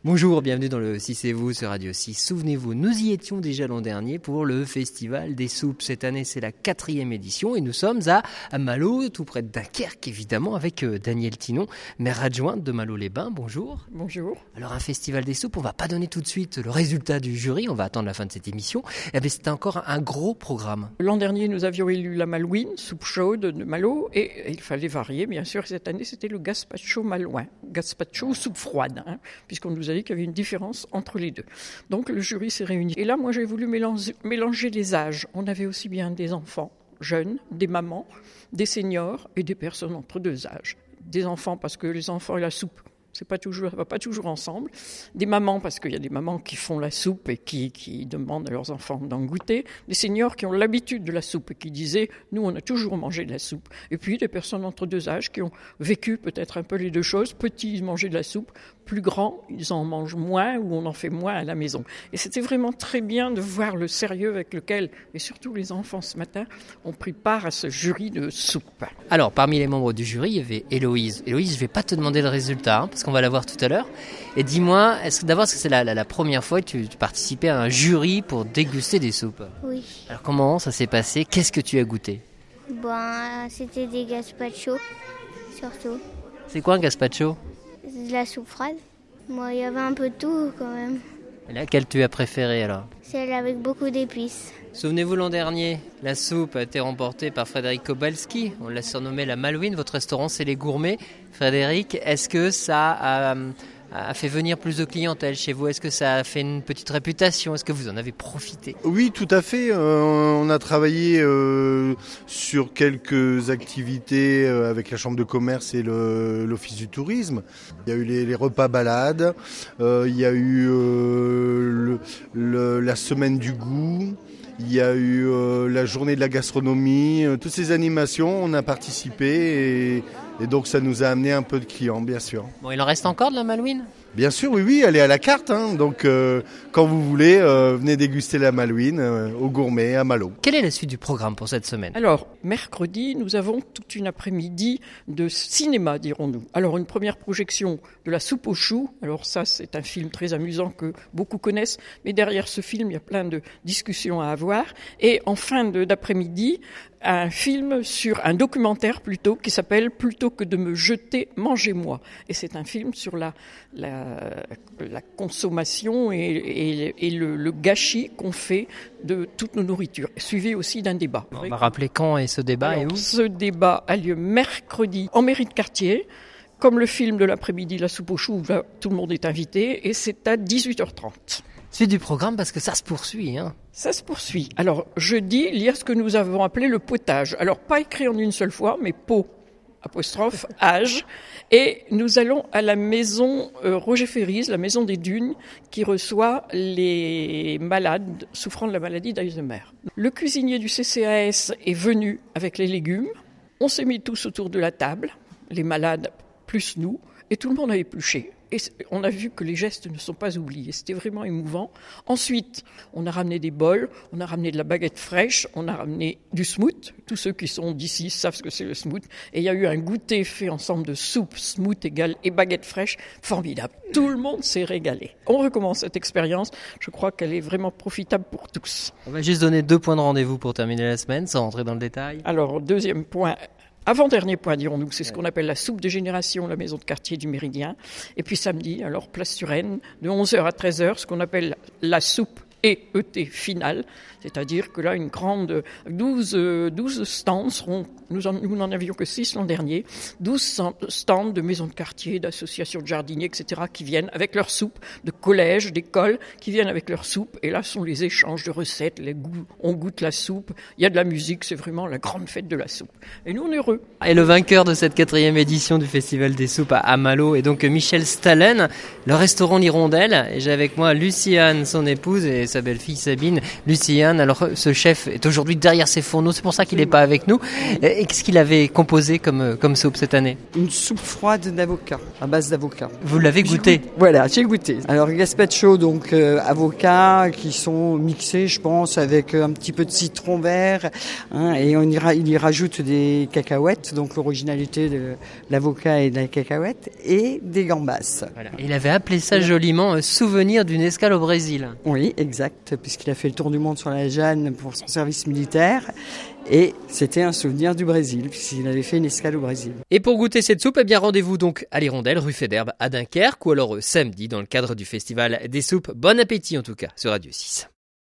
Bonjour, bienvenue dans le Si c'est vous sur Radio 6. Souvenez-vous, nous y étions déjà l'an dernier pour le Festival des soupes. Cette année, c'est la 4e édition et nous sommes à Malo, tout près de Dunkerque, évidemment, avec Danielle Tinon, maire adjointe de Malo-les-Bains. Bonjour. Bonjour. Alors, un Festival des soupes, on va pas donner tout de suite le résultat du jury, on va attendre la fin de cette émission. Eh bien, c'était encore un gros programme. L'an dernier, nous avions élu la Malouine, soupe chaude de Malo, et il fallait varier, bien sûr. Cette année, c'était le gazpacho malouin, gazpacho soupe froide, puisqu'on nous a dit qu'il y avait une différence entre les deux. Donc le jury s'est réuni. Et là, moi, j'ai voulu mélanger les âges. On avait aussi bien des enfants jeunes, des mamans, des seniors et des personnes entre deux âges. Des enfants parce que les enfants et la soupe, ça va pas toujours ensemble. Des mamans, parce qu'il y a des mamans qui font la soupe et qui demandent à leurs enfants d'en goûter. Des seniors qui ont l'habitude de la soupe et qui disaient « nous, on a toujours mangé de la soupe ». Et puis des personnes entre deux âges qui ont vécu peut-être un peu les deux choses. Petits, ils mangeaient de la soupe. Plus grands, ils en mangent moins ou on en fait moins à la maison. Et c'était vraiment très bien de voir le sérieux avec lequel, et surtout les enfants ce matin, ont pris part à ce jury de soupe. Alors, parmi les membres du jury, il y avait Héloïse. Héloïse, je vais pas te demander le résultat, parce qu'on va la voir tout à l'heure. Et dis-moi, est-ce que c'est la première fois que tu participais à un jury pour déguster des soupes ? Oui. Alors comment ça s'est passé ? Qu'est-ce que tu as goûté ? C'était des gazpacho, surtout. C'est quoi un gazpacho ? De la soupe froide. Moi, il y avait un peu de tout quand même. Et laquelle tu as préférée alors ? Celle avec beaucoup d'épices. Souvenez-vous l'an dernier, la soupe a été remportée par Frédéric Kowalski. On l'a surnommé la Malouine. Votre restaurant, c'est les gourmets. Frédéric, est-ce que ça a fait venir plus de clientèle chez vous ? Est-ce que ça a fait une petite réputation ? Est-ce que vous en avez profité ? Oui, tout à fait. On a travaillé sur quelques activités avec la Chambre de commerce et l'Office du tourisme. Il y a eu les repas balades, il y a eu la semaine du goût, il y a eu la journée de la gastronomie. Toutes ces animations, on a participé et donc ça nous a amené un peu de clients, bien sûr. Bon, il en reste encore de la Malouine ? Bien sûr, oui, elle est à la carte. Donc, quand vous voulez, venez déguster la Malouine au gourmet à Malo. Quelle est la suite du programme pour cette semaine ? Alors, mercredi, nous avons toute une après-midi de cinéma, dirons-nous. Alors, une première projection de La soupe aux choux. Alors ça, c'est un film très amusant que beaucoup connaissent. Mais derrière ce film, il y a plein de discussions à avoir. Et en fin d'après-midi, un film sur un documentaire plutôt qui s'appelle « Plutôt que de me jeter, mangez-moi ». Et c'est un film sur la consommation et le gâchis qu'on fait de toutes nos nourritures, suivi aussi d'un débat. On va rappeler quand est ce débat. Alors, et où ? Ce débat a lieu mercredi en mairie de quartier, comme le film de l'après-midi La soupe aux choux, où tout le monde est invité, et c'est à 18h30. Suite du programme parce que ça se poursuit. Ça se poursuit. Alors, jeudi, il y a ce que nous avons appelé le potage. Alors, pas écrit en une seule fois, mais pot, apostrophe, âge. Et nous allons à la maison Roger Ferries, la maison des Dunes, qui reçoit les malades souffrant de la maladie d'Alzheimer. Le cuisinier du CCAS est venu avec les légumes. On s'est mis tous autour de la table, les malades plus nous, et tout le monde a épluché. Et on a vu que les gestes ne sont pas oubliés. C'était vraiment émouvant. Ensuite, on a ramené des bols, on a ramené de la baguette fraîche, on a ramené du smooth. Tous ceux qui sont d'ici savent ce que c'est le smooth. Et il y a eu un goûter fait ensemble de soupe, smooth et baguette fraîche. Formidable. Tout le monde s'est régalé. On recommence cette expérience. Je crois qu'elle est vraiment profitable pour tous. On va juste donner 2 points de rendez-vous pour terminer la semaine, sans rentrer dans le détail. Alors, deuxième point. Avant-dernier point, dirons-nous, c'est ce qu'on appelle la soupe de génération, la maison de quartier du Méridien. Et puis samedi, alors place Suresnes, de 11h à 13h, ce qu'on appelle la soupe ET finale. C'est-à-dire que là, une grande 12 stands seront, nous n'en avions que 6 l'an dernier, 12 stands de maisons de quartier, d'associations de jardiniers, etc., qui viennent avec leur soupe, de collèges, d'écoles, qui viennent avec leur soupe. Et là, sont les échanges de recettes, on goûte la soupe, il y a de la musique, c'est vraiment la grande fête de la soupe. Et nous, on est heureux. Et le vainqueur de cette 4e édition du Festival des soupes à Malo est donc Michel Stallen, le restaurant L'Hirondelle. Et j'ai avec moi Luciane, son épouse, et sa belle-fille Sabine, Luciane. Alors ce chef est aujourd'hui derrière ses fourneaux, c'est pour ça qu'il n'est pas avec nous. Et qu'est-ce qu'il avait composé comme soupe cette année? Une soupe froide d'avocat, à base d'avocat. Vous l'avez goûté? Voilà, j'ai goûté. Alors gazpacho, donc avocats qui sont mixés, je pense, avec un petit peu de citron vert, hein, et il y rajoute des cacahuètes, donc l'originalité de l'avocat et de la cacahuète, et des gambas. Voilà. Il avait appelé ça joliment souvenir d'une escale au Brésil. Oui, exact, puisqu'il a fait le tour du monde sur la Jeanne pour son service militaire. Et c'était un souvenir du Brésil, puisqu'il avait fait une escale au Brésil. Et pour goûter cette soupe, eh bien rendez-vous donc à l'Hirondelle, rue Faidherbe à Dunkerque, ou alors samedi dans le cadre du festival des soupes. Bon appétit en tout cas sur Radio 6.